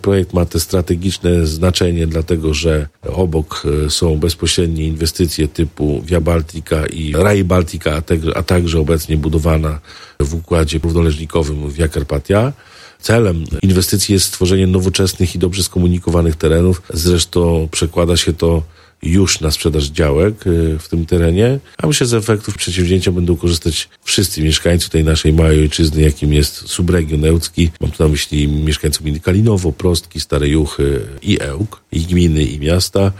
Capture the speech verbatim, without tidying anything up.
Projekt ma te strategiczne znaczenie, dlatego że obok są bezpośrednie inwestycje typu Via Baltica i Rail Baltica, a, te, a także obecnie budowana w układzie równoleżnikowym Via Carpatia. Celem inwestycji jest stworzenie nowoczesnych i dobrze skomunikowanych terenów. Zresztą przekłada się to już na sprzedaż działek w tym terenie, a myślę, że z efektów przedsięwzięcia będą korzystać wszyscy mieszkańcy tej naszej małej ojczyzny, jakim jest subregion ełcki. Mam tu na myśli mieszkańców gminy Kalinowo, Prostki, Stare Juchy i Ełk, i gminy, i miasta.